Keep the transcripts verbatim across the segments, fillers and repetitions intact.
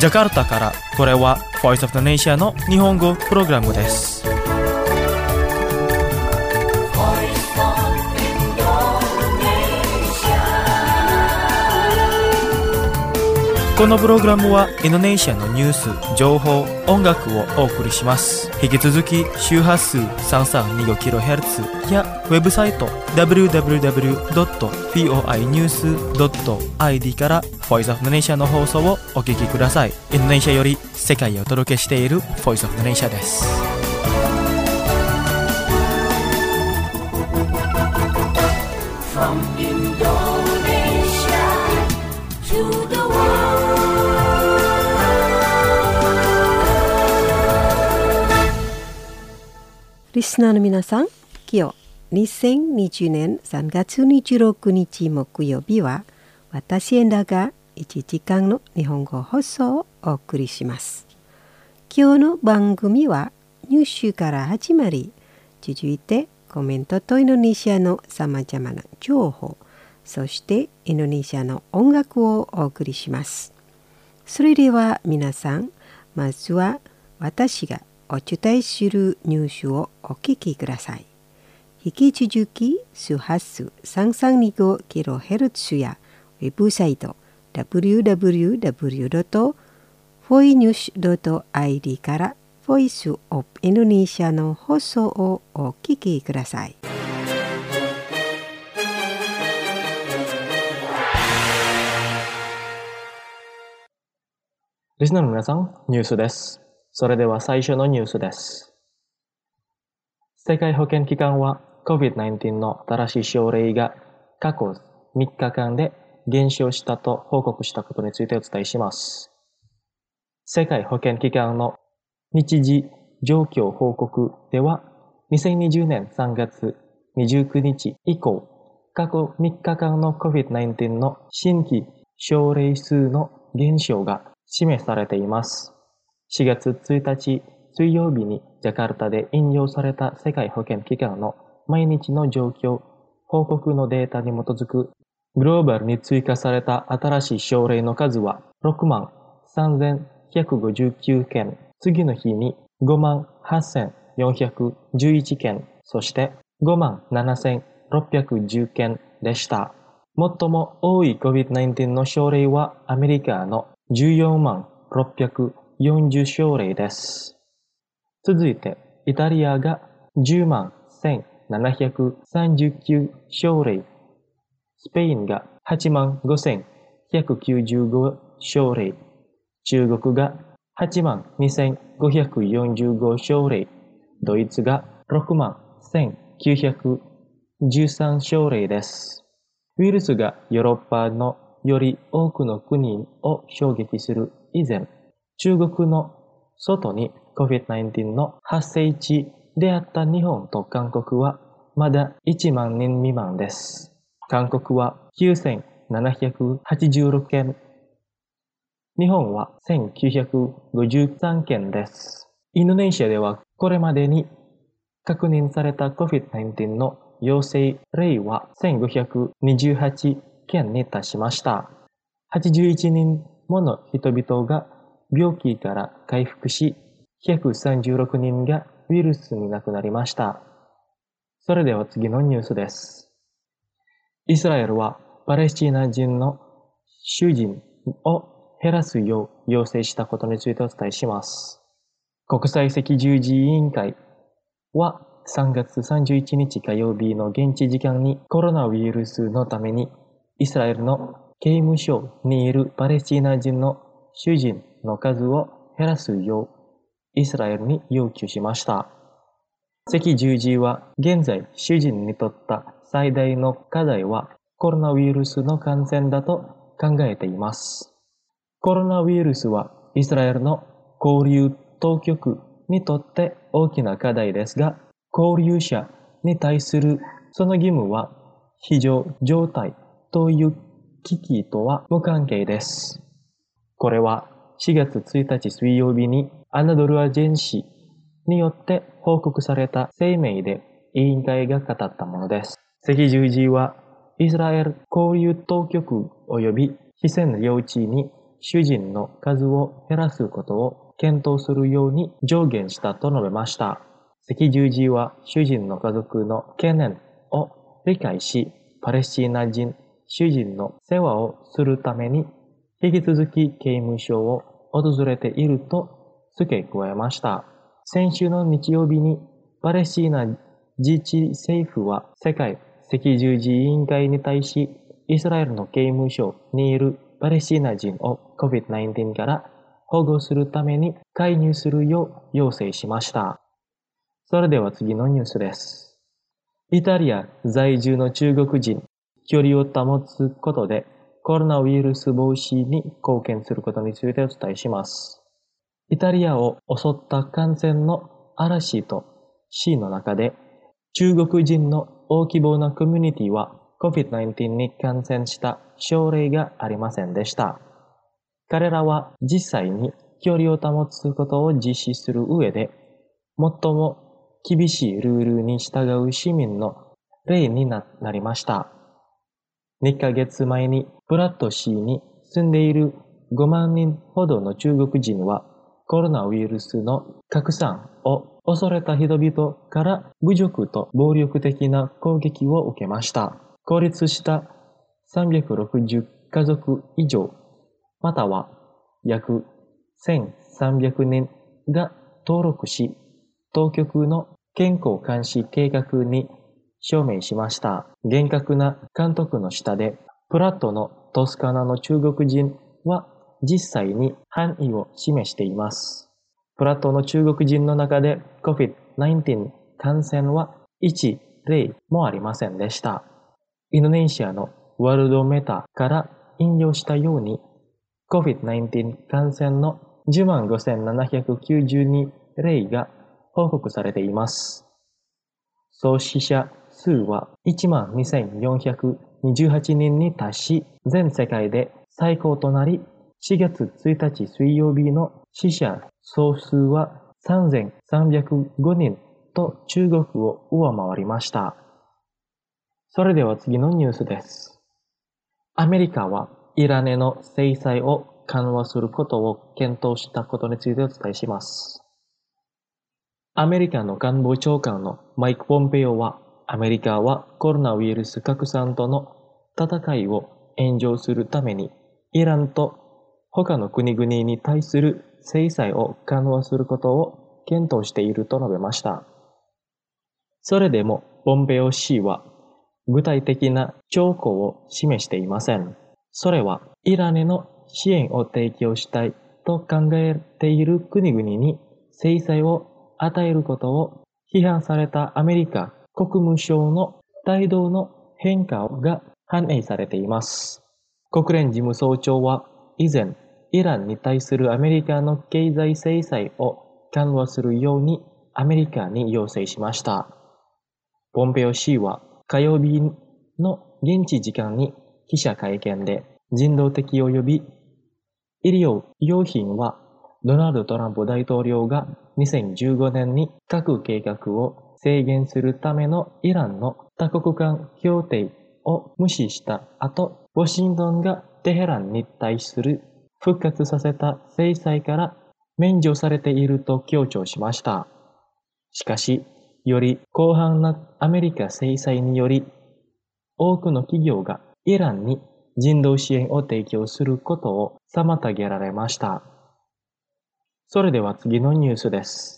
ジャカルタからこれは Voice of the Nation の日本語プログラムです。このプログラムはインドネシアのニュース、情報、音楽をお送りします。引き続き周波数 さんさんにごキロヘルツ やウェブサイト ダブリューダブリューダブリュードットフォーアイニュースドットアイディー から Voice of the Nation の放送をお聞きください。インドネシアより世界へお届けしている Voice of the Nation です。From Indonesia to the world. リスナーの皆さん、今日にせんにじゅうねんさんがつにじゅうろくにち木曜日は私エンダがいちじかんの日本語放送をお送りします。今日の番組はニュースから始まり、続いてコメントとインドネシアのさまざまな情報、そしてインドネシアの音楽をお送りします。それでは皆さん、まずは私がお伝えするニュースをお聞きください。引き続き周波数 さんさんにごキロヘルツ やウェブサイト ダブリューダブリューダブリュードットフォーニュースドットアイディー からボイスオブインドネシアの放送をお聞きください。 リスナーの皆さん、ニュースです。それでは最初のニュースです。世界保健機関は コビッドナインティーン の新しい症例が過去みっかかんで減少したと報告したことについてお伝えします。世界保健機関の日時状況報告では、にせんにじゅうねんさんがつにじゅうくにち以降、過去みっかかんの コビッドナインティーン の新規症例数の減少が示されています。しがつついたち水曜日にジャカルタで引用された世界保健機関の毎日の状況報告のデータに基づくグローバルに追加された新しい症例の数はろくまんさんぜんひゃくごじゅうきゅうけん、次の日にごまんはっせんよんひゃくじゅういちけん、そしてごまんななせんろっぴゃくじゅうけんでした。最も多い コビッドナインティーン の症例はアメリカのじゅうよんまんろっぴゃくよんじゅう症例です。続いて、イタリアがじゅうまんせんななひゃくさんじゅうきゅう症例、スペインがはちまんごせんひゃくきゅうじゅうご症例、中国がはちまんにせんごひゃくよんじゅうご症例、ドイツがろくまんせんきゅうひゃくじゅうさん症例です。ウイルスがヨーロッパのより多くの国を衝撃する以前、中国の外に コビッドナインティーン の発生地であった日本と韓国はまだいちまんにん未満です。韓国はきゅうせんななひゃくはちじゅうろくけん、日本はせんきゅうひゃくごじゅうさんけんです。インドネシアではこれまでに確認された コビッドナインティーン の陽性例はせんごひゃくにじゅうはちけんに達しました。はちじゅういちにんもの人々が病気から回復し、ひゃくさんじゅうろくにんがウイルスに亡くなりました。それでは次のニュースです。イスラエルはパレスチナ人の囚人を減らすよう要請したことについてお伝えします。国際赤十字委員会はさんがつさんじゅういちにち火曜日の現地時間にコロナウイルスのためにイスラエルの刑務所にいるパレスチナ人の囚人の数を減らすようイスラエルに要求しました。赤十字は現在囚人にとった最大の課題はコロナウイルスの感染だと考えています。コロナウイルスはイスラエルの交流当局にとって大きな課題ですが、交流者に対するその義務は非常状態という危機とは無関係です。これはしがつついたち水曜日にアナドルアジェンシーによって報告された声明で委員会が語ったものです。赤十字はイスラエル交流当局及び非占領地に主人の数を減らすことを検討するように上言したと述べました。赤十字は主人の家族の懸念を理解し、パレスチナ人主人の世話をするために引き続き刑務所を訪れていると付け加えました。先週の日曜日にパレスチナ自治政府は世界赤十字委員会に対し、イスラエルの刑務所にいるパレスチナ人を コビッドナインティーン から保護するために介入するよう要請しました。それでは次のニュースです。イタリア在住の中国人、距離を保つことでコロナウイルス防止に貢献することについてお伝えします。イタリアを襲った感染の嵐と死の中で、中国人の大規模なコミュニティは コビッドナインティーン に感染した症例がありませんでした。彼らは実際に距離を保つことを実施する上で、最も厳しいルールに従う市民の例になりました。にかげつまえにプラット市に住んでいるごまんにんほどの中国人はコロナウイルスの拡散を恐れた人々から侮辱と暴力的な攻撃を受けました。孤立したさんびゃくろくじゅう家族以上、または約せんさんびゃくにんが登録し、当局の健康監視計画に署名しました。厳格な監督の下で、プラットのトスカナの中国人は実際に範囲を示しています。プラットの中国人の中で コビッドナインティーン 感染はいち例もありませんでした。インドネシアのワールドメタから引用したように、コビッドナインティーン 感染のじゅうまんごせんななひゃくきゅうじゅうに例が報告されています。総死者数はいちまんにせんよんひゃくにじゅうはちにんに達し、全世界で最高となり、しがつついたち水曜日の死者総数はさんぜんさんびゃくごにんと中国を上回りました。それでは次のニュースです。アメリカはイランへの制裁を緩和することを検討したことについてお伝えします。アメリカの官房長官のマイク・ポンペオは、アメリカはコロナウイルス拡散との戦いを援助するために、イランと他の国々に対する制裁を緩和することを検討していると述べました。それでも、ポンペオ氏は具体的な兆候を示していません。それは、イランへの支援を提供したいと考えている国々に制裁を与えることを批判されたアメリカ国務省の態度の変化が反映されています。国連事務総長は以前、イランに対するアメリカの経済制裁を緩和するようにアメリカに要請しました。ポンペオ氏は火曜日の現地時間に記者会見で人道的及び医療用品はドナルド・トランプ大統領がにせんじゅうごねんに核計画を制限するためのイランの多国間協定を無視した後、ワシントンがテヘランに対する復活させた制裁から免除されていると強調しました。しかし、より広範なアメリカ制裁により、多くの企業がイランに人道支援を提供することを妨げられました。それでは次のニュースです。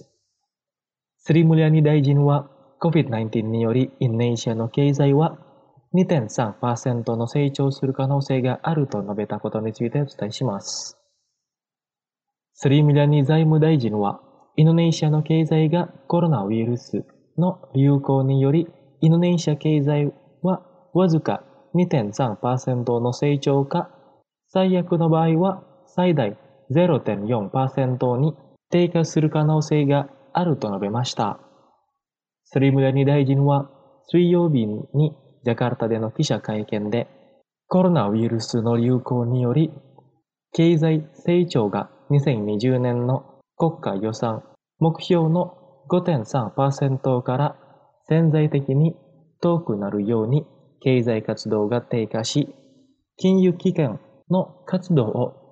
スリムリャニ大臣は コビッドナインティーン によりインドネシアの経済は にてんさんパーセント の成長する可能性があると述べたことについてお伝えします。スリムリャニ財務大臣はインドネシアの経済がコロナウイルスの流行によりインドネシア経済はわずか にてんさんパーセント の成長か最悪の場合は最大 ゼロてんよんパーセント に低下する可能性があると述べました。スリムリャニ大臣は水曜日にジャカルタでの記者会見でコロナウイルスの流行により経済成長がにせんにじゅうねんの国家予算目標の ごてんさんパーセント から潜在的に遠くなるように経済活動が低下し、金融機関の活動を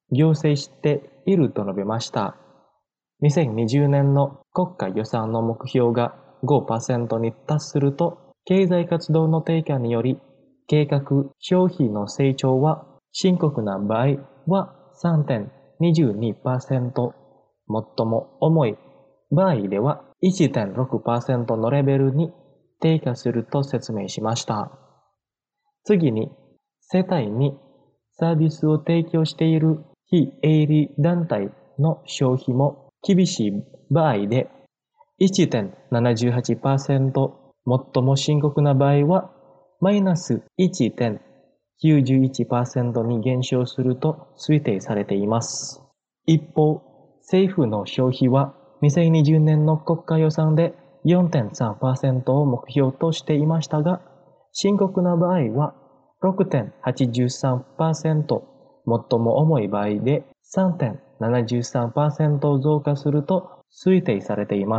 行政していると述べました。にせんにじゅうねんの国家予算の目標が ごパーセント に達すると、経済活動の低下により、計画消費の成長は深刻な場合は さんてんにじゅうにパーセント、最も重い場合では いってんろくパーセント のレベルに低下すると説明しました。次に、世帯にサービスを提供している非営利団体の消費も厳しい場合で いってんななじゅうはちパーセント、最も深刻な場合はマイナス いってんきゅうじゅういちパーセント に減少すると推定されています。一方、政府の消費はにせんにじゅうねんの国家予算で よんてんさんパーセント を目標としていましたが、深刻な場合は ろくてんはちさんパーセント、最も重い場合で さんてんななさんパーセント 増加すると推定されています。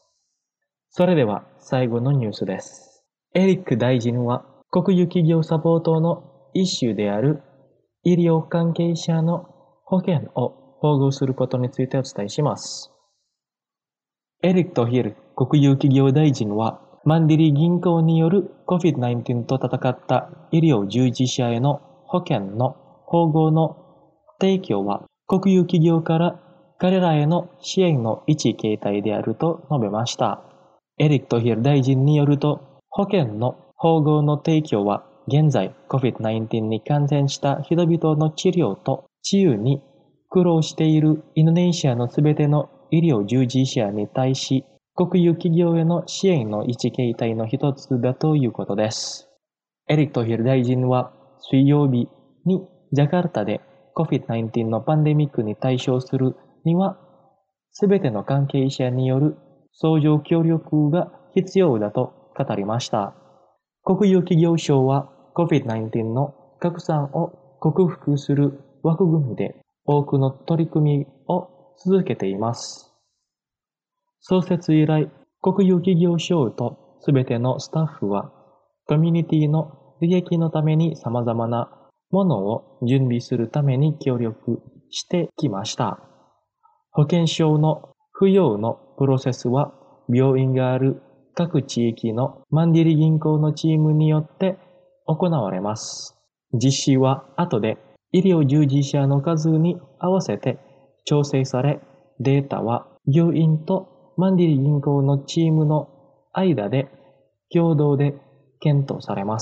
それでは最後のニュースです。エリック大臣は国有企業サポートの一種である医療関係者の保険を保護することについてお伝えします。エリック・トヒル国有企業大臣はマンディリ銀行による コビッドナインティーン と戦った医療従事者への保険の保護の提供は国有企業から彼らへの支援の一形態であると述べました。エリック・トヒル大臣によると、保険の保護の提供は現在 コビッドナインティーン に感染した人々の治療と治癒に苦労しているインドネシアのすべての医療従事者に対し、国有企業への支援の一形態の一つだということです。エリック・トヒル大臣は水曜日にジャカルタで コビッドナインティーン のパンデミックに対処するには、すべての関係者による相乗協力が必要だと語りました。国有企業省は コビッドナインティーン の拡散を克服する枠組みで多くの取り組みを続けています。創設以来、国有企業省とすべてのスタッフはコミュニティの利益のために様々なものを準備するために協力してきました。保険証の付与のプロセスは病院がある各地域のマンディリ銀行のチームによって行われます。実施は後で医療従事者の数に合わせて調整され、データは病院とマンディリ銀行のチームの間で共同で検討されます。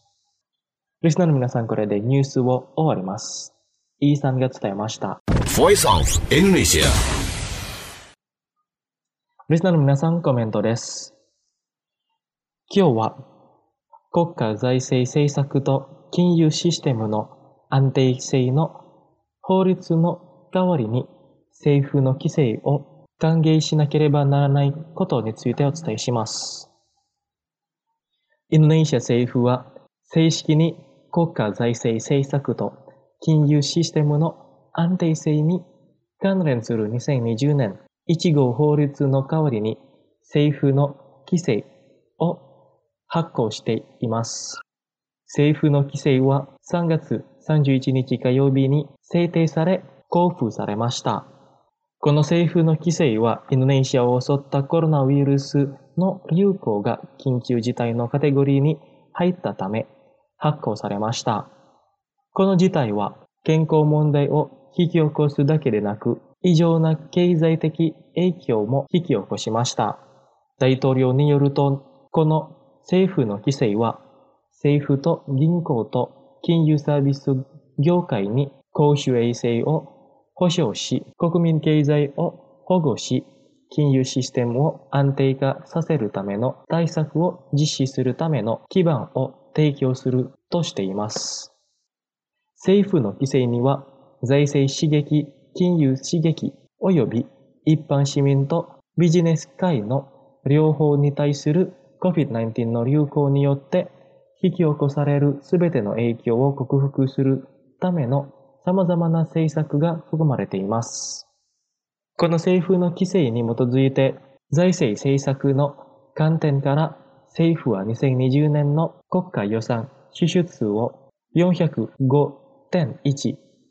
リスナーの皆さん、これでニュースを終わります。イーさんが伝えました。 Voice of Indonesia。 リスナーの皆さん、コメントです。今日は国家財政政策と金融システムの安定性の法律の代わりに政府の規制を歓迎しなければならないことについてお伝えします。インドネシア政府は正式に国家財政政策と金融システムの安定性に関連するにせんにじゅうねんいちごう法律の代わりに政府の規制を発行しています。政府の規制はさんがつさんじゅういちにち火曜日に制定され公布されました。この政府の規制はインドネシアを襲ったコロナウイルスの流行が緊急事態のカテゴリーに入ったため発行されました。この事態は健康問題を引き起こすだけでなく、異常な経済的影響も引き起こしました。大統領によると、この政府の規制は政府と銀行と金融サービス業界に公衆衛生を保障し、国民経済を保護し、金融システムを安定化させるための対策を実施するための基盤を提供するとしています。政府の規制には、財政刺激、金融刺激及び一般市民とビジネス界の両方に対する コビッドナインティーン の流行によって引き起こされるすべての影響を克服するための様々な政策が含まれています。この政府の規制に基づいて、財政政策の観点から政府はにせんにじゅうねんの国家予算支出を よんひゃくごてんいち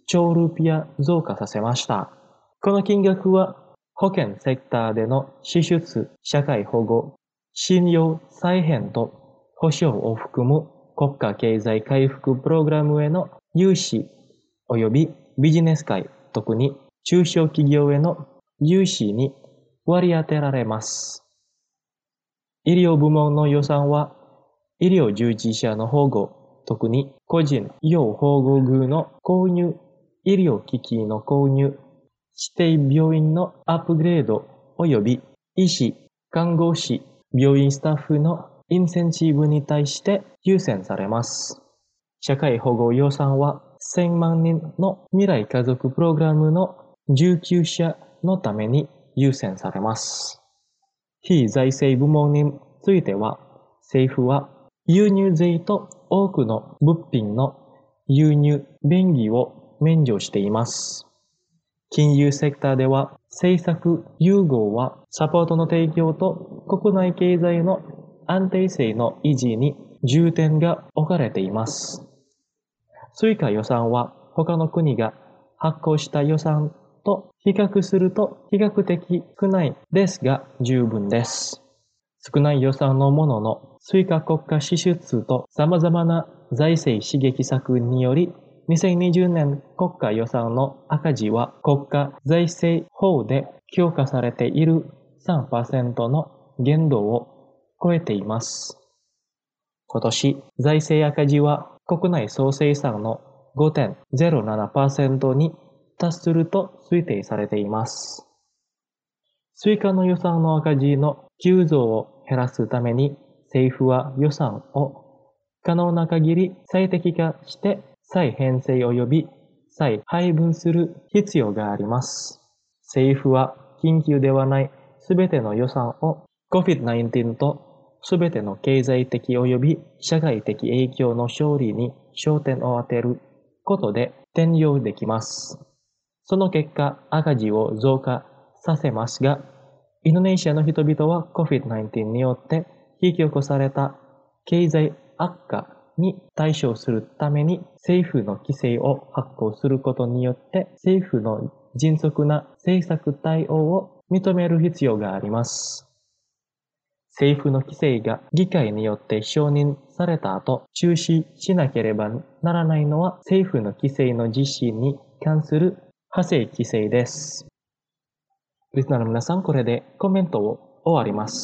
兆ルピア増加させました。この金額は保険セクターでの支出、社会保護、信用再編と保障を含む国家経済回復プログラムへの融資及びビジネス界、特に中小企業への融資に割り当てられます。医療部門の予算は医療従事者の保護、特に個人要保護具の購入、医療機器の購入、指定病院のアップグレード及び医師、看護師、病院スタッフのインセンチブに対して優先されます。社会保護予算はせんまんにんの未来家族プログラムの受給者のために優先されます。非財政部門については、政府は輸入税と多くの物品の輸入便宜を免除しています。金融セクターでは政策融合はサポートの提供と国内経済の安定性の維持に重点が置かれています。追加予算は他の国が発行した予算と比較すると比較的少ないですが十分です。少ない予算のものの追加国家支出と様々な財政刺激策によりにせんにじゅうねん国家予算の赤字は国家財政法で強化されている さんパーセント の限度を超えています。今年、財政赤字は国内総生産の ごてんゼロななパーセント に達すると推定されています。追加の予算の赤字の急増を減らすために政府は予算を可能な限り最適化して再編成及び再配分する必要があります。政府は緊急ではないすべての予算を コビッドナインティーン とすべての経済的及び社会的影響の処理に焦点を当てることで転用できます。その結果、赤字を増加させますが、インドネシアの人々は コビッドナインティーン によって引き起こされた経済悪化に対処するために政府の規制を発行することによって政府の迅速な政策対応を認める必要があります。政府の規制が議会によって承認された後、中止しなければならないのは政府の規制の実施に関する派生規制です。リスナーの皆さん、これでコメントを終わります。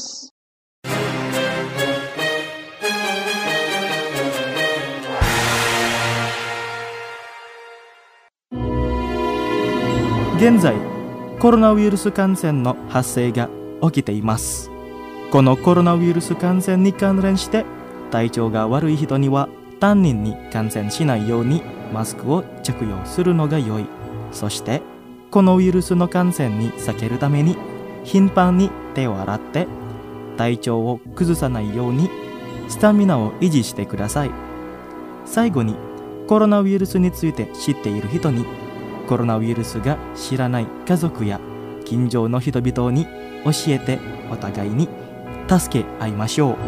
現在、コロナウイルス感染の発生が起きています。このコロナウイルス感染に関連して体調が悪い人には他人に感染しないようにマスクを着用するのが良い。そしてこのウイルスの感染に避けるために頻繁に手を洗って体調を崩さないようにスタミナを維持してください。最後にコロナウイルスについて知っている人にコロナウイルスが知らない家族や近所の人々に教えてお互いに助け合いましょう。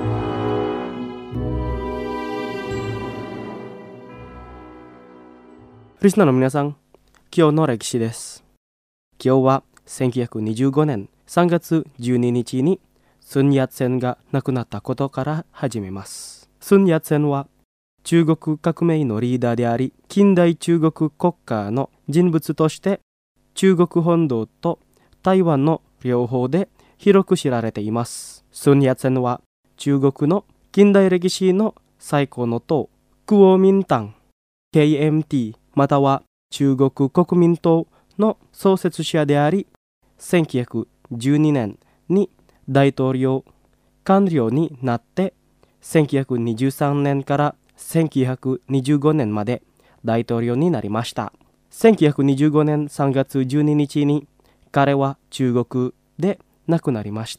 リスナーの皆さん、今日の歴史です。今日はせんきゅうひゃくにじゅうごねんさんがつじゅうににちにスン・ヤッツェンが亡くなったことから始めます。スン・ヤッツェンは中国革命のリーダーであり、近代中国国家の人物として中国本土と台湾の両方で広く知られています。スン・ヤッツェンは中国の近代歴史の最高の党、国民党 ケーエムティー または中国国民党の創設者であり、せんきゅうひゃくじゅうにねんに大統領官僚になってせんきゅうひゃくにじゅうさんねんからせんきゅうひゃくにじゅうごねんまで大統領になりました。せんきゅうひゃくにじゅうごねんさんがつじゅうににちに彼は中国で亡くなりました。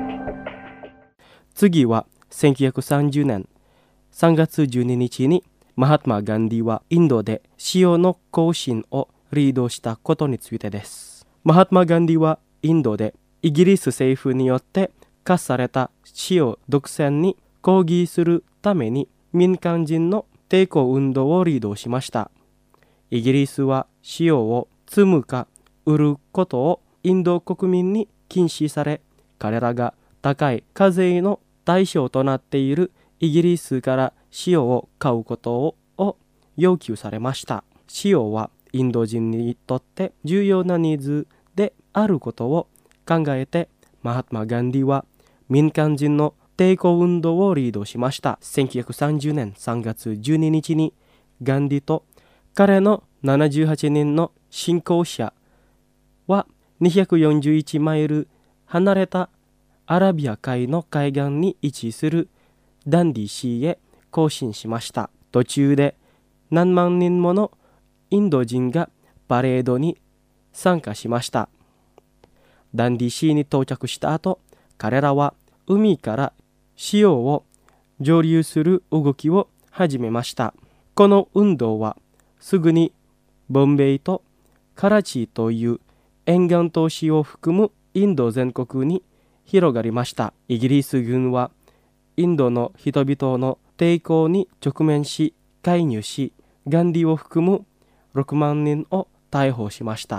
次はせんきゅうひゃくさんじゅうねんさんがつじゅうににちにマハトマ・ガンディはインドで塩の行進をリードしたことについてです。マハトマ・ガンディはインドでイギリス政府によって課された塩独占に抗議するために民間人の抵抗運動をリードしました。イギリスは塩を積むか売ることをインド国民に禁止され、彼らが高い課税の対象となっているイギリスから塩を買うことを、を要求されました。塩はインド人にとって重要なニーズであることを考えて、マハトマ・ガンディは民間人の抵抗運動をリードしました。せんきゅうひゃくさんじゅうねんさんがつじゅうににちにガンディと彼のななじゅうはちにんの信仰者はにひゃくよんじゅういちマイル離れたアラビア海の海岸に位置するダンディシーへ行進しました。途中で何万人ものインド人がパレードに参加しました。ダンディシーに到着した後、彼らは海から塩を蒸留する動きを始めました。この運動はすぐにボンベイとカラチという沿岸都市を含むインド全国に広がりました。イギリス軍はインドの人々の抵抗に直面し介入し、ガンディを含むろくまんにんを逮捕しました。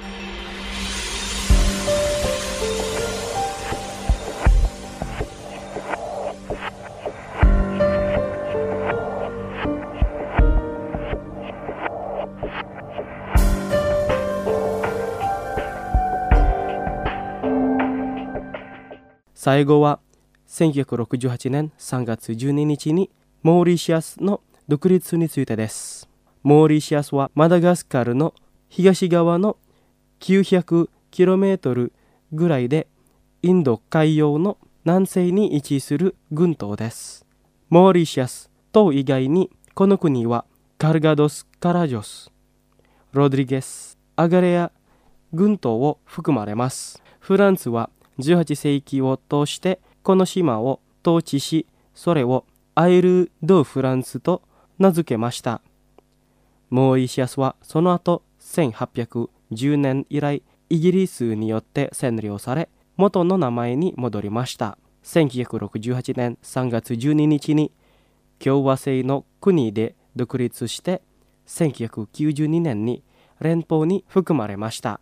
最後はせんきゅうひゃくろくじゅうはちねんさんがつじゅうににちにモーリシアスの独立についてです。モーリシアスはマダガスカルの東側のきゅうひゃくキロメートルぐらいでインド海洋の南西に位置する群島です。モーリシアス島以外にこの国はカルガドス・カラジョス、ロドリゲス、アガレア群島を含まれます。フランスはじゅうはっせいきを通してこの島を統治し、それをアイル・ド・フランスと名付けました。モーリシアスはその後せんはっぴゃくじゅうねん以来イギリスによって占領され、元の名前に戻りました。せんきゅうひゃくろくじゅうはちねんさんがつじゅうににちに共和制の国で独立して、せんきゅうひゃくきゅうじゅうにねんに連邦に含まれました。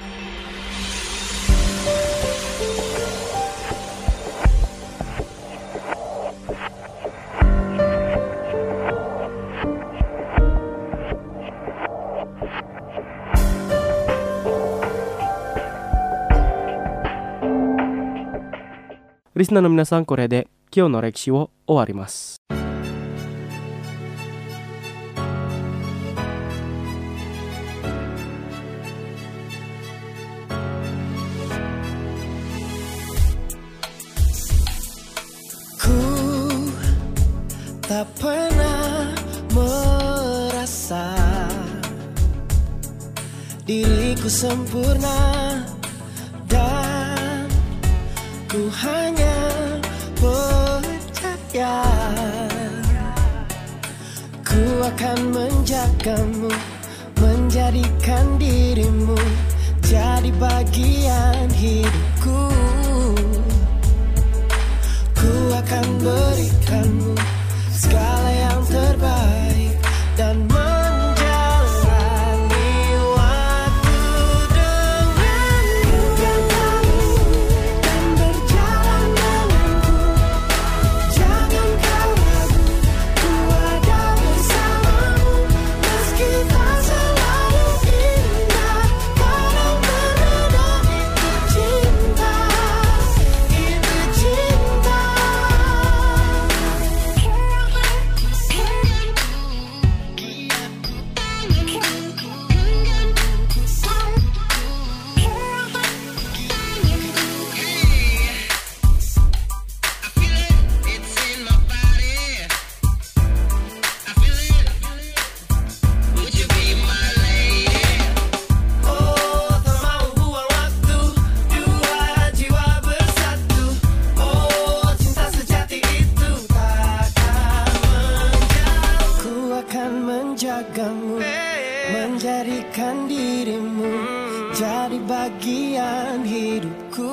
リスナーの皆さん、これで今日の歴史を終わります。 Ku tak pernah merasa diriku sempurna, dan ku hanya percaya ku akan menjagamu, menjadikan dirimu jadi bagian hidupku. Ku akan berikanmu segala yang terbaik dan cinta hidupku.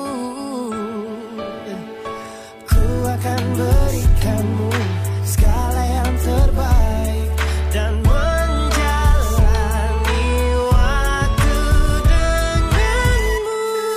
Ku akan berikanmu segala yang terbaik dan menjalani waktu denganmu.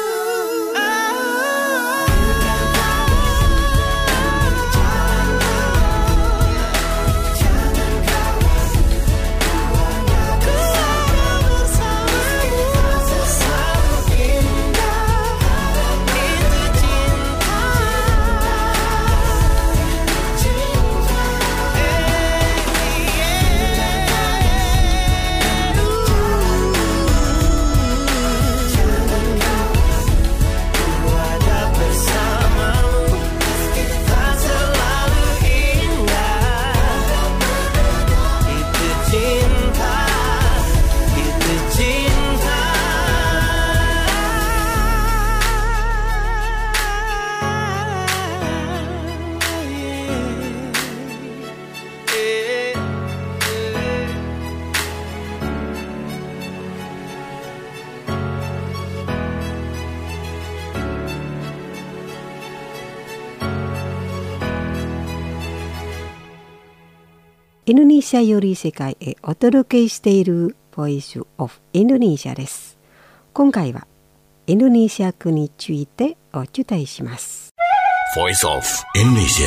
インドネシアより世界へお届けしているボイスオフインドネシアです。今回はインドネシア語についてお伝えします。 Voice of Indonesia.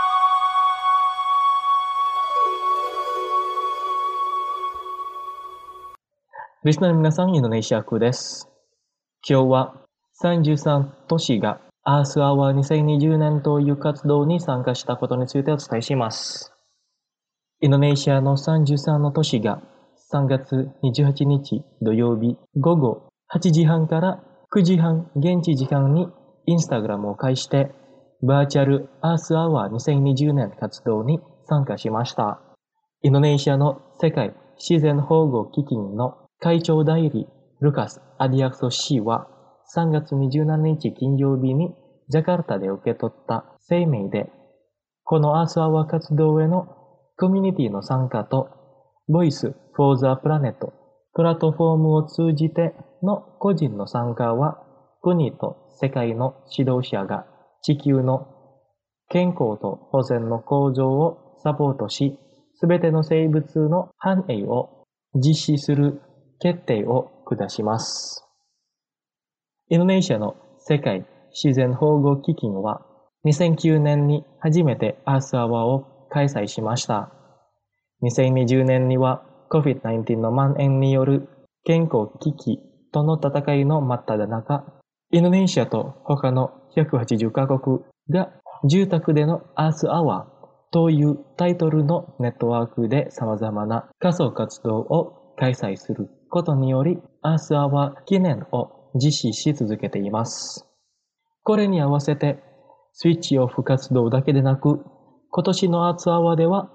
Listenerの皆さん、インドネシア語です。今日はさんじゅうさん都市がアースアワーにせんにじゅうねんという活動に参加したことについてお伝えします。インドネシアのさんじゅうさんの都市がさんがつにじゅうはちにち土曜日午後はちじはんからくじはん現地時間にインスタグラムを介してバーチャルアースアワーにせんにじゅうねん活動に参加しました。インドネシアの世界自然保護基金の会長代理ルカス・アディアクソ氏はさんがつにじゅうしちにち金曜日にジャカルタで受け取った声明で、このアースアワー活動へのコミュニティの参加と Voice for the Planet プラットフォームを通じての個人の参加は国と世界の指導者が地球の健康と保全の向上をサポートし、すべての生物の繁栄を実施する決定を下します。インドネシアの世界自然保護基金はにせんきゅうねんに初めてアースアワーを開催しました。にせんにじゅうねんには コビッドじゅうきゅう の蔓延による健康危機との戦いの真っ只中、インドネシアと他のひゃくはちじゅうカ国が住宅でのアースアワーというタイトルのネットワークで様々な仮想活動を開催することにより、アースアワー記念を実施し続けています。これに合わせて、スイッチオフ活動だけでなく、今年のアースアワーでは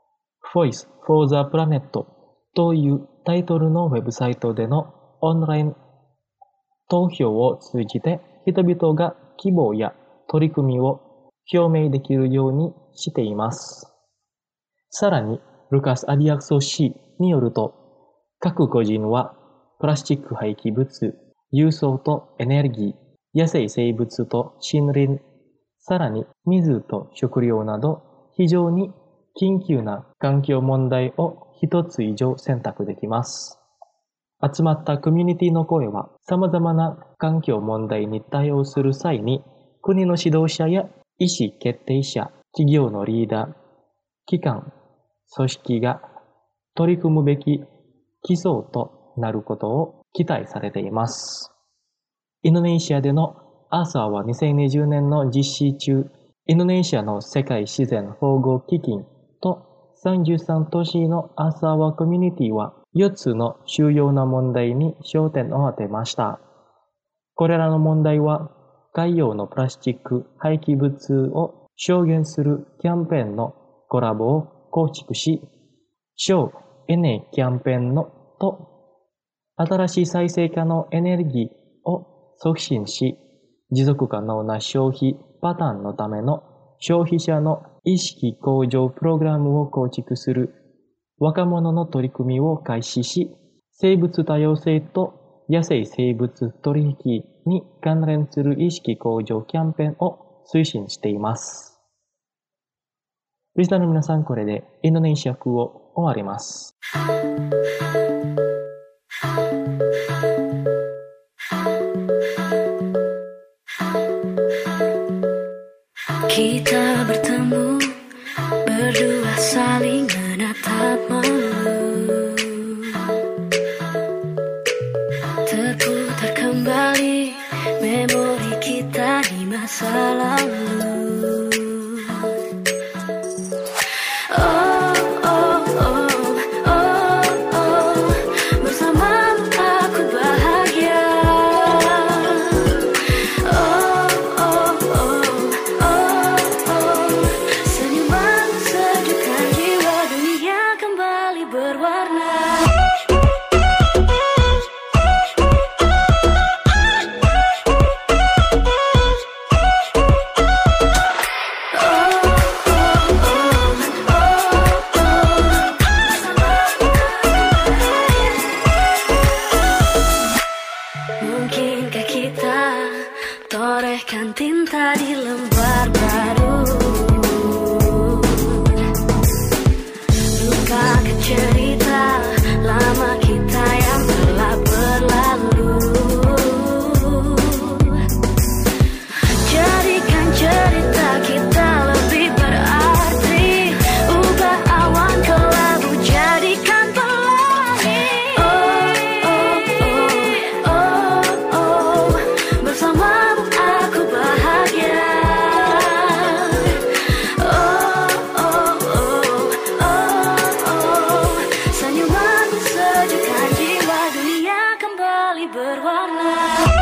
Voice for the Planet というタイトルのウェブサイトでのオンライン投票を通じて人々が希望や取り組みを表明できるようにしています。さらに、ルカス・アディアクソ氏によると、各個人はプラスチック廃棄物、輸送とエネルギー、野生生物と森林、さらに水と食料など非常に緊急な環境問題を一つ以上選択できます。集まったコミュニティの声は様々な環境問題に対応する際に国の指導者や意思決定者、企業のリーダー、機関、組織が取り組むべき基礎となることを期待されています。インドネシアでのアースアワーにせんにじゅうねんの実施中、インドネシアの世界自然保護基金とさんじゅうさん都市のアースアワーコミュニティはよっつの主要な問題に焦点を当てました。これらの問題は海洋のプラスチック廃棄物を証言するキャンペーンのコラボを構築し、省エネキャンペーンのと新しい再生可能エネルギーを促進し、持続可能な消費パターンのための消費者の意識向上プログラムを構築する若者の取り組みを開始し、生物多様性と野生生物取引に関連する意識向上キャンペーンを推進しています。リスナーの皆さん、これでインドネシア風を終わります。 Kita bertemu, berdua saling menatap malu. Terputar kembali memori kita di masa lalu. Oh, oh, oh, oh, oh, bersamamu aku bahagia. Oh, oh, oh, oh, oh, senyumanmu sejukkan jiwa, dunia kembali berwarna. Mungkinkah kita torehkan tinta di lembar baru, lupakan cerita lama kita yang telah berlalu. Jadikan cerita kita lebih berarti, ubah awan kelabu jadikan pelangi. Oh, oh, oh, oh, oh, bersamamu aku bahagia. Oh, oh, oh, oh, oh, senyumanmu sejukkan jiwa, dunia kembali berwarna.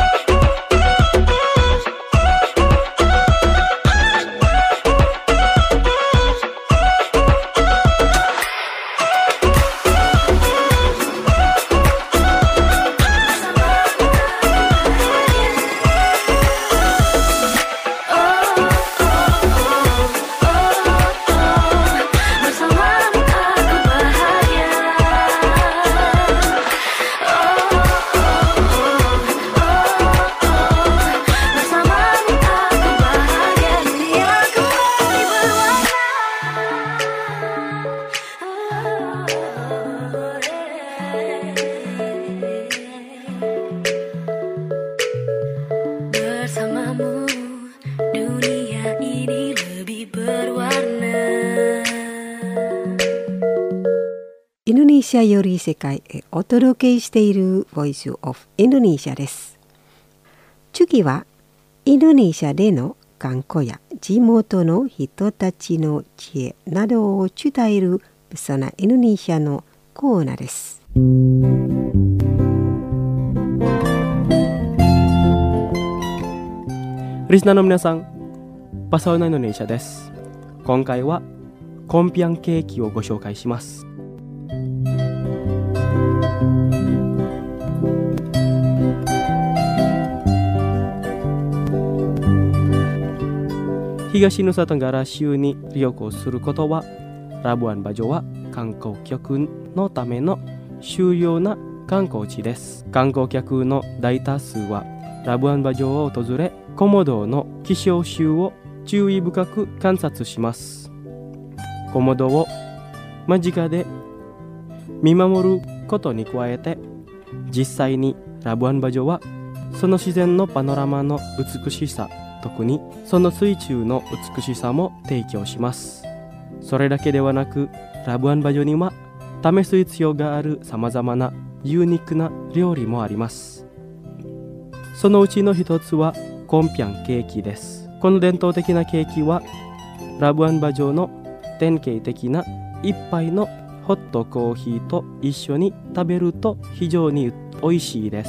Bersamamu dunia ini lebih berwarna. インドネシアより世界へお届けしている Voice of Indonesia です。次はインドネシアでの観光や地元の人たちの知恵などを伝えるそのインドネシアのコーナーです。 リスナーの皆さん、パサウナインドネシアです。今回はコンピャンケーキをご紹介します。東ヌサテンガラ州に旅行することは、ラブアンバジョは観光客のための主要な観光地です。観光客の大多数はラブアンバジョを訪れ、コモドの希少種を注意深く観察します。コモドを間近で見守ることに加えて、実際にラブアンバジョはその自然のパノラマの美しさ、特にその水中の美しさも提供します。それだけではなく、ラブアンバジョには試す必要があるさまざまなユニークな料理もあります。そのうちの一つはコンピャンケーキです。この伝統的なケーキはラブアンバジョの典型的な一杯のホットコーヒーと一緒に食べると非常に美味しいです。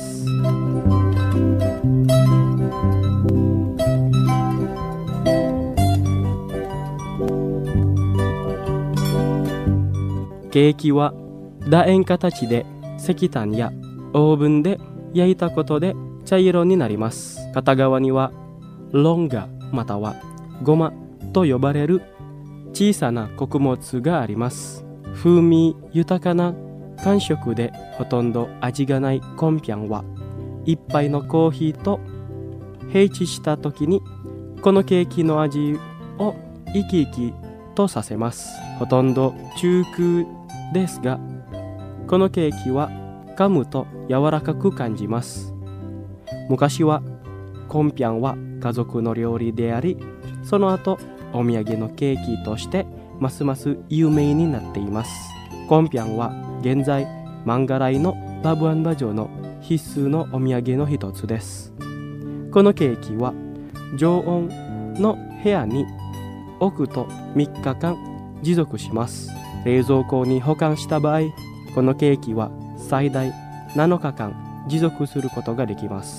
ケーキは楕円形で石炭やオーブンで焼いたことで茶色になります。片側にはロンガまたはゴマと呼ばれる小さな穀物があります。風味豊かな感触でほとんど味がないコンピャンは一杯のコーヒーと併置したときに、このケーキの味を生き生きとさせます。ほとんど中空ですが、このケーキは噛むと柔らかく感じます。昔はコンピャンは家族の料理であり、その後お土産のケーキとしてますます有名になっています。コンピャンは現在マンガライのラブアンバ城の必須のお土産の一つです。このケーキは常温の部屋に置くとみっかかん持続します。冷蔵庫に保管した場合、このケーキは最大なのかかん持続することができます。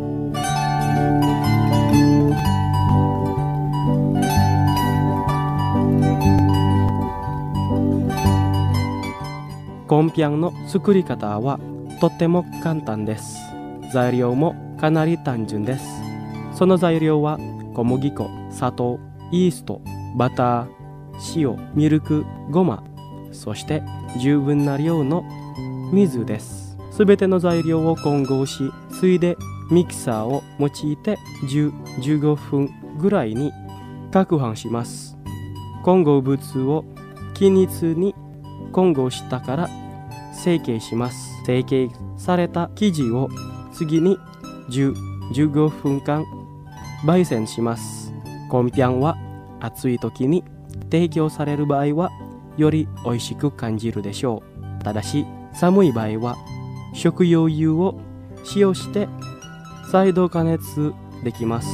コンピャンの作り方はとっても簡単です。材料もかなり単純です。その材料は小麦粉、砂糖、イースト、バター、塩、ミルク、ごま、そして十分な量の水です。すべての材料を混合し、ついでミキサーを用いてじゅうからじゅうごふんぐらいに攪拌します。混合物を均一に混合したから成形します。成形された生地を次にじゅうからじゅうごふんかん焙煎します。コンピャンは暑い時に提供される場合はより美味しく感じるでしょう。ただし寒い場合は食用油を使用して再度加熱できます。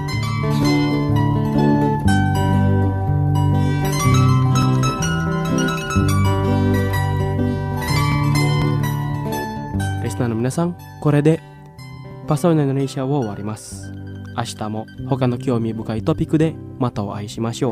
リスナーの皆さん、これでパソナインドネシアを終わります。明日も他の興味深いトピックでまたお会いしましょう。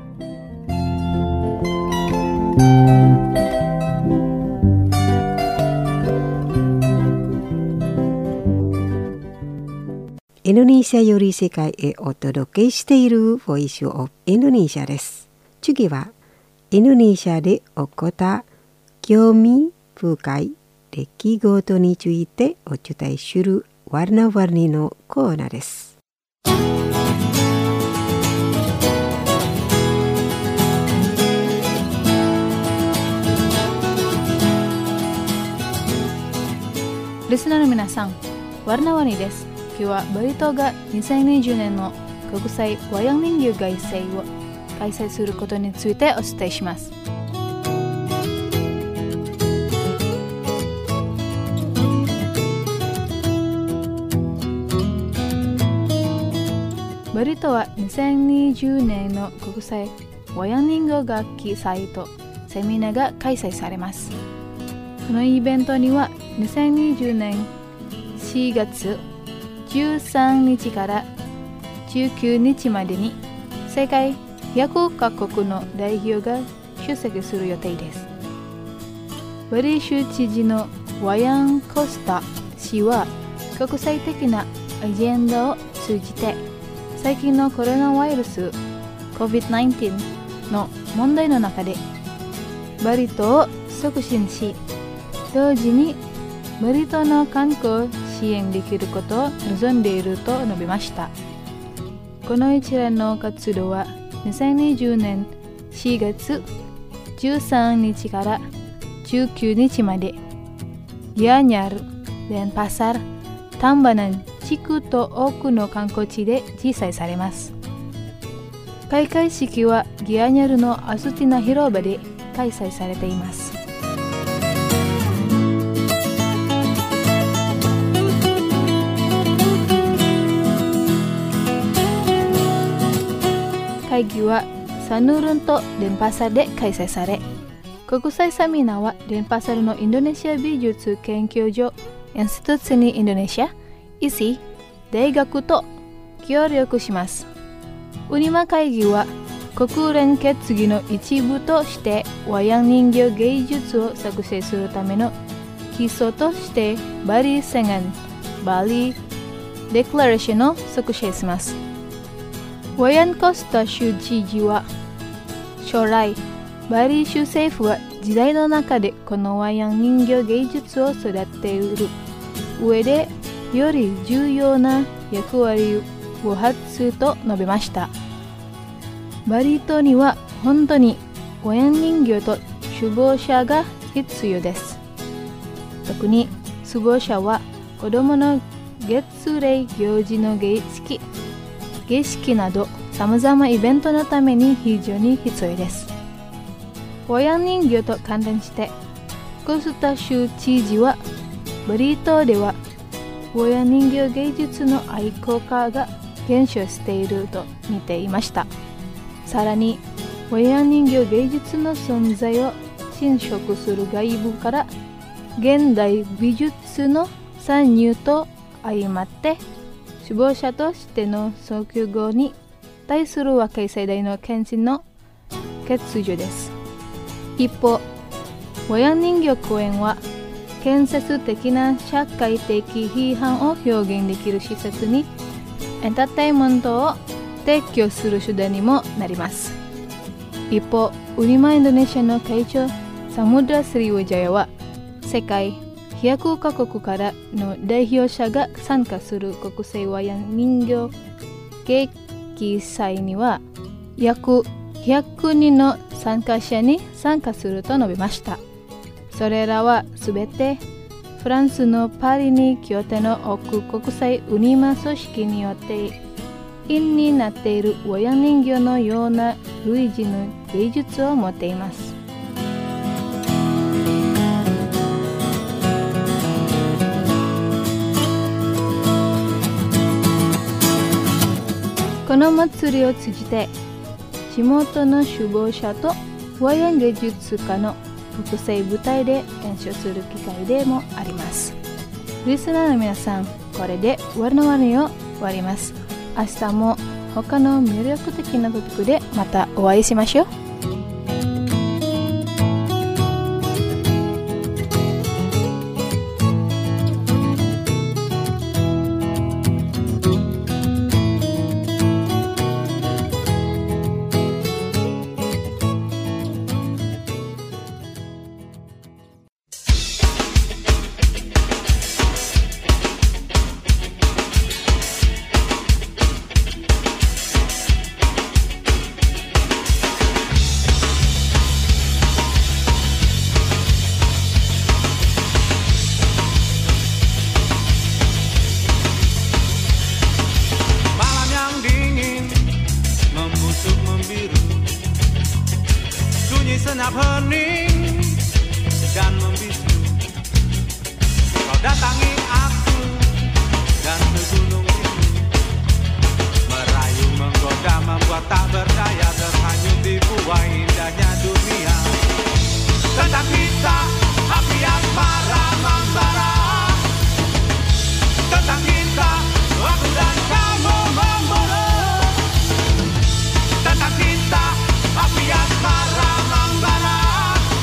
インドネシアより世界へお届けしているボイスオブインドネシアです。次はインドネシアで起こった興味深い出来事についてお伝えするワルナワルニのコーナーです。 リスナーの皆さん、ワルナワルニです。今日はバリ島がにせんにじゅうねんの国際ワヤン人形外祭を開催することについてお伝えします。バリ島はにせんにじゅうねんの国際ワヤン人形楽器祭とセミナーが開催されます。このイベントにはにせんにじゅうねんしがつじゅうさんにちからじゅうくにちまでに世界ひゃくかこくの代表が出席する予定です。バリ州知事のワヤン・コスタ氏は国際的なアジェンダを通じて最近のコロナウイルス コビッドじゅうきゅう の問題の中でバリ島を促進し、同時にバリ島の観光を支援できることを望んでいると述べました。この一連の活動はにせんにじゅうねんしがつじゅうさんにちからじゅうくにちまでギアニャル、デンパサル、タンバナン地区と多くの観光地で実施されます。開会式はギアニャルのアスティナ広場で開催されています。会議はサヌルンとデンパサルで開催され、国際セミナーはデンパサルのインドネシア美術研究所インスティツニ・インドネシア、イシ、大学と協力します。ウニマ会議は国連決議の一部としてワヤン人形芸術を作成するための基礎としてバリ宣言、バリデクラレーションを作成します。ワヤン・コスタ州知事は将来バリ州政府は時代の中でこのワヤン人形芸術を育てている上でより重要な役割を果たすと述べました。バリ島には本当に親人形と首謀者が必要です。特に首謀者は子供の月齢行事の儀式、儀式など様々イベントのために非常に必要です。親人形と関連してコスタ州知事はバリ島では親人形芸術の愛好家が減少していると見ていました。さらに親人形芸術の存在を侵食する外部から現代美術の参入と相まって首謀者としての訴求に対する若い世代の献身の欠如です。一方、親人形公演は建設的な社会的批判を表現できる施設にエンターテインメントを提供する手段にもなります。一方、ウニマインドネシアの会長サムドラ・スリウジャヤは世界ひゃくカ国からの代表者が参加する国際親人形劇祭には約ひゃくにんの参加者に参加すると述べました。それらはすべてフランスのパリに拠点を置く国際ウニマ組織によって因になっている親人形のような類似の芸術を持っています。この祭りを通じて地元の首謀者と親芸術家の国際舞台で演奏する機会でもあります。リスナーの皆さん、これで終わりの終わりを終わります。明日も他の魅力的なトピックでまたお会いしましょう。 Senap hening dan membisu, kau datangi aku dan segunung ini, merayu menggoda membuat tak berdaya, terhanyut di buah indahnya dunia. Tentang kita api asmara membara, tentang kita aku dan kamu membara, tentang kita api asmara membara.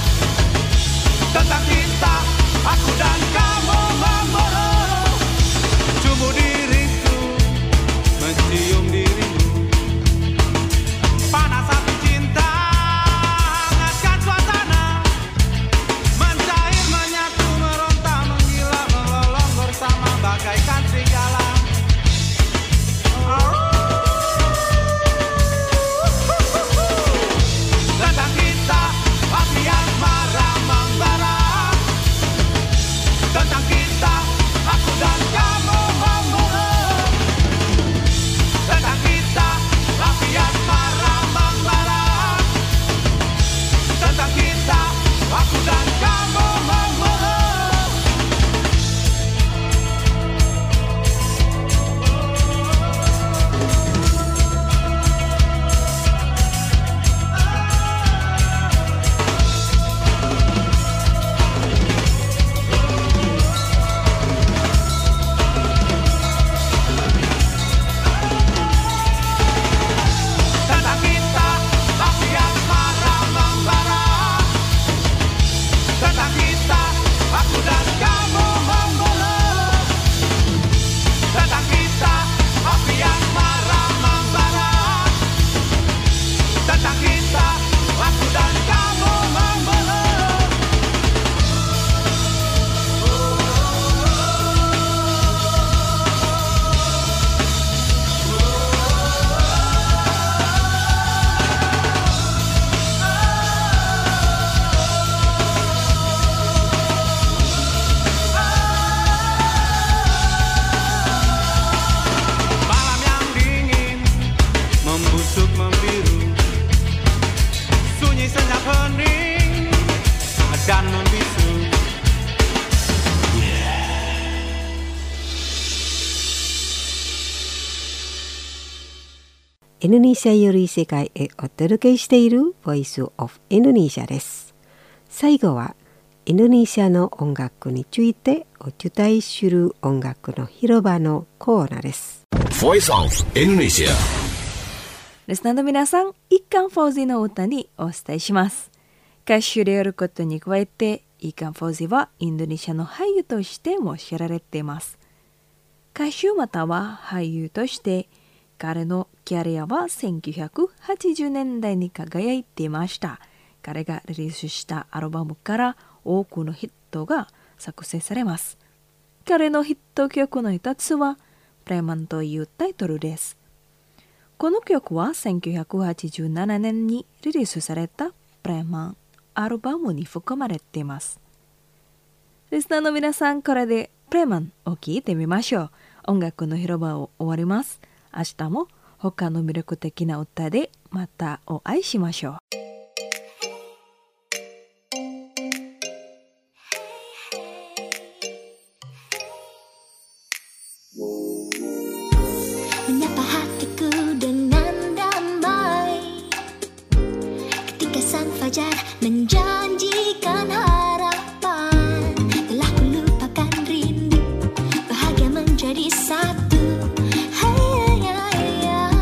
インドネシアより世界へお届けしている Voice of Indonesia です。最後はインドネシアの音楽についてお伝えする音楽の広場のコーナーです。 Voice of Indonesia。 リスナーの皆さん、イカンフォージの歌にお伝えします。歌手であることに加えて、イカンフォージはインドネシアの俳優としても知られています。歌手または俳優として彼のキャリアはせんきゅうひゃくはちじゅうねんだいに輝いていました。彼がリリースしたアルバムから多くのヒットが作成されます。彼のヒット曲の一つはプレマンというタイトルです。この曲はせんきゅうひゃくはちじゅうななねんにリリースされたプレマンアルバムに含まれています。リスナーの皆さん、これでプレマンを聴いてみましょう。音楽の広場を終わります。明日も他の魅力的な歌でまたお会いしましょう。 Menyapa hatiku dengan damai ketika sang fajar menjanjikan harapan. Telah kulupakan rindu, bahagia menjadi satu. Hey, hey,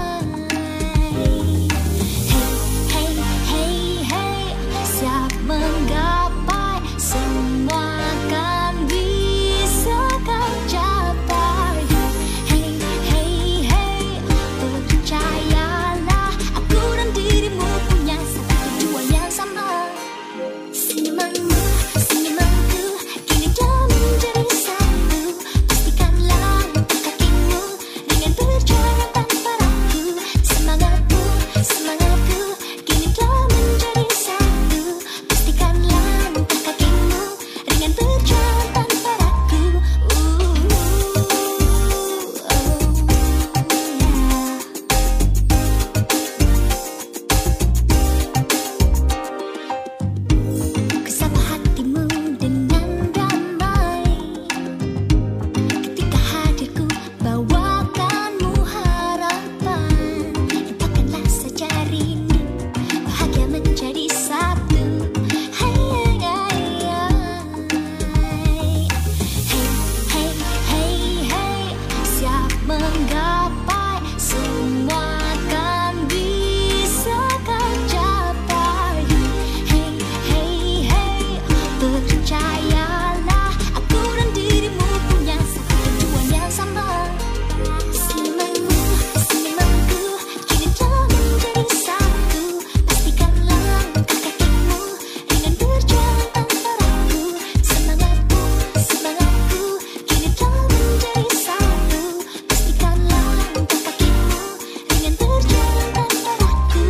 hey, hey, hey, siap menggapai semua akan bisa kau capai. Hey, hey, hey, percayalah, aku dan dirimu punya satu tujuan yang sama. Senyumanmu, senyumanku, kini telah menjadi satu. Pastikanlah langkah kakimu dengan berjalan tanpa ragu. Semangatmu, semangatku, kini telah menjadi satu. Pastikanlah langkah kakimu dengan berjalan tanpa ragu. Uh, oh, Ku sapa hatimu dengan damai ketika hadirku bawakanmu harapan. Lupakanlah saja rindu, bahagia menjadi satu. Hey, hey, hey, hey, hey, hey, siap menggapai semua akan bisa kau capai. Hey, hey, hey, percayalah, aku dan dirimu punya satu tujuan yang sama. Senyumanmu, senyumanku, kini telah menjadi satu. Pastikanlah langkah kakimu dengan berjalan tanpa ragu. Semangatmu, semangatku, kini telah menjadi satu. Pastikanlah langkah kakimu dengan berjalan tanpa ragu.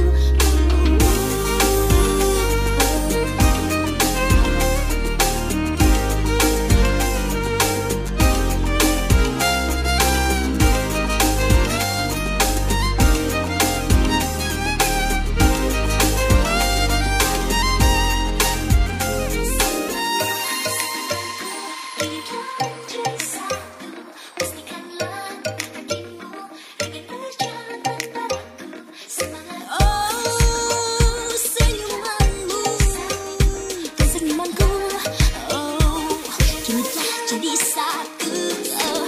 Kini telah menjadi satu. Pastikanlah langkah kakimu dengan berjalan tanpa ragu. Semangat, oh, senyumanmu dan senyumanku, oh, kini telah jadi satu. Oh.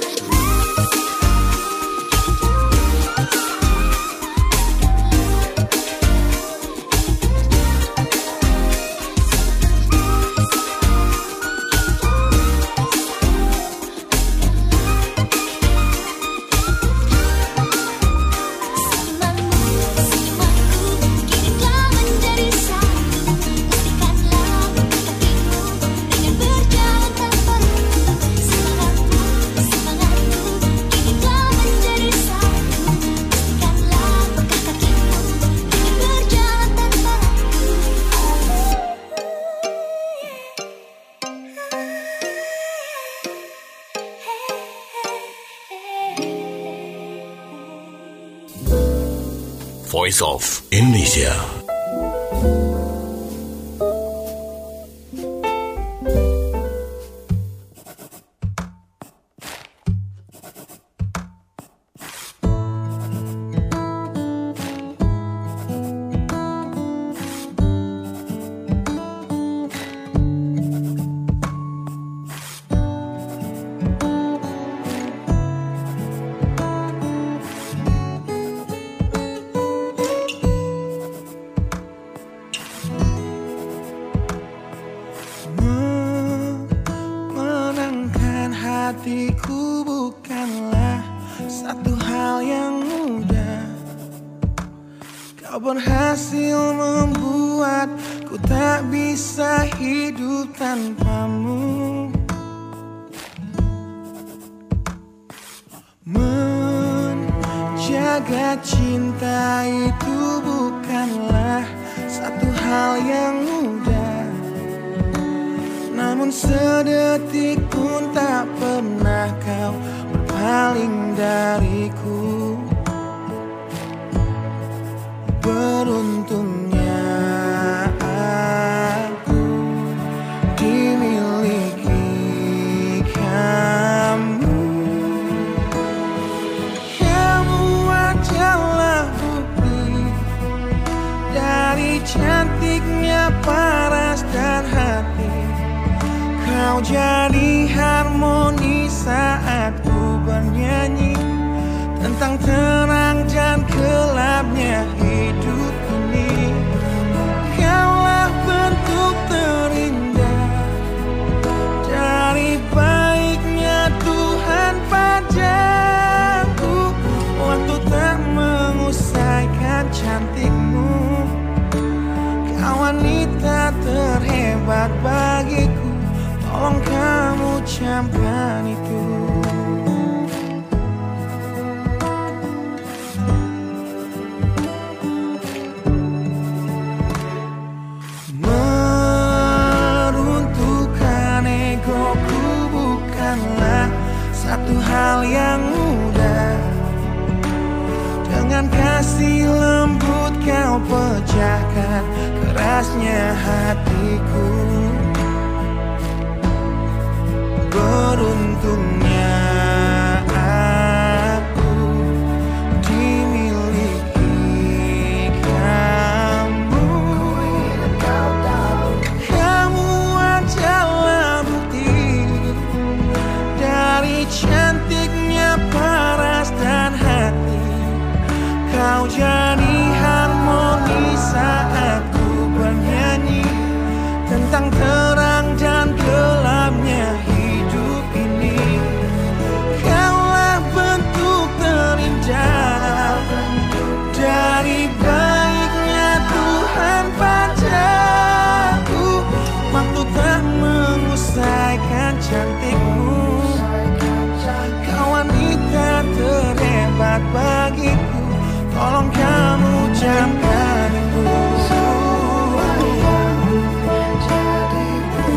Senyumanmu, senyumanku, kini telah menjadi satu. Pastikanlah langkah kakimu dengan berjalan tanpa ragu. Semangatmu, semangatku, kini telah menjadi satu. Pastikanlah langkah kakimu dengan berjalan tanpa ragu. Voice of Indonesia. Kau berhasil membuatku tak bisa hidup tanpamu. Menjaga cinta itu bukanlah satu hal yang mudah, namun sedetik pun tak pernah kau berpaling dariku. Beruntungnya aku dimiliki kamu. Kamu adalah bukti dari cantiknya paras dan hati. Kau jadi harmoni saat ku bernyanyi tentang terang dan gelapnya hidup ini. Kaulah bentuk terindah dari baiknya Tuhan padaku. Waktu tak mengusaikan cantikmu, kau wanita terhebat bagiku. Tolong kamu camkan itu. Meruntuhkan egoku bukanlah satu hal yang mudah. Dengan kasih lembut kau pecahkan kerasnya hatiku. Beruntungnya aku dimiliki kamu. Kamu adalah bukti dari cantiknya paras dan hati. Kau jadi harmoni saat ku bernyanyi tentang terang dan gelapnya hidup ini. Kaulah bentuk terindah dari baiknya Tuhan padaku. Waktu tak mengusaikan cantikmu, kau wanita terhebat bagiku. Tolong kamu camkan itu.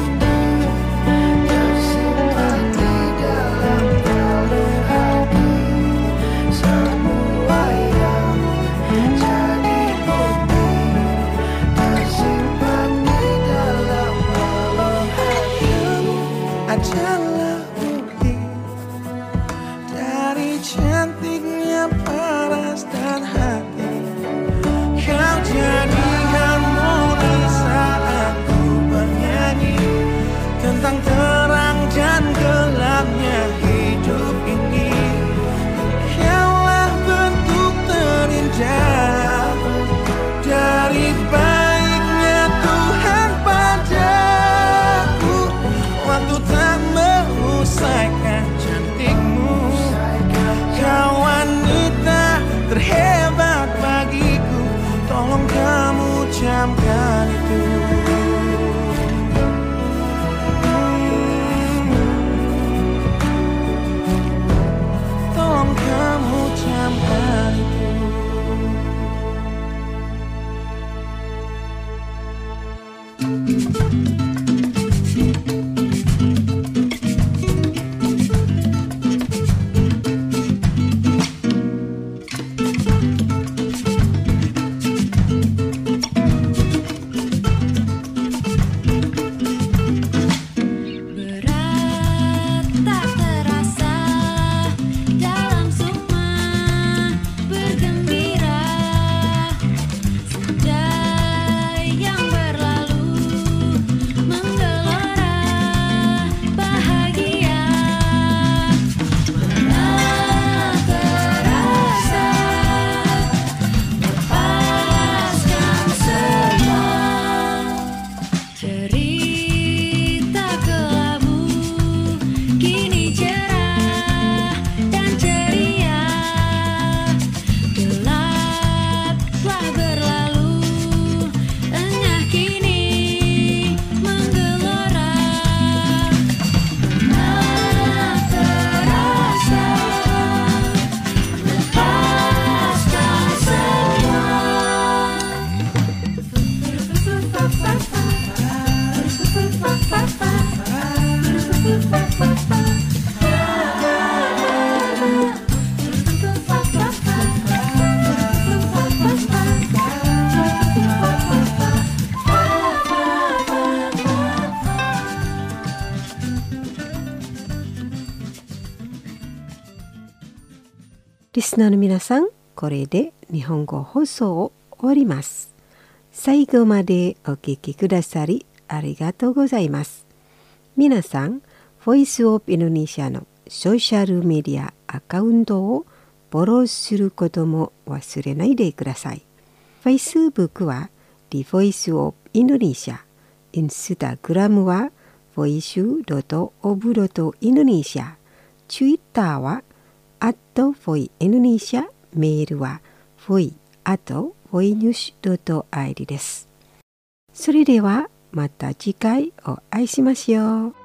リスナーの皆さん、これで日本語放送を終わります。最後までお聞きくださりありがとうございます。皆さん、ボイスオブインドネシアのソーシャルメディアアカウントをフォローすることも忘れないでください。Facebook は The Voice of Indonesia、Instagram は ボイスドットオブドットインドネシア、Twitter は アットボイインドネシア、メールは ボイアットボイニュースドットアイディー です。それではまた次回お会いしましょう。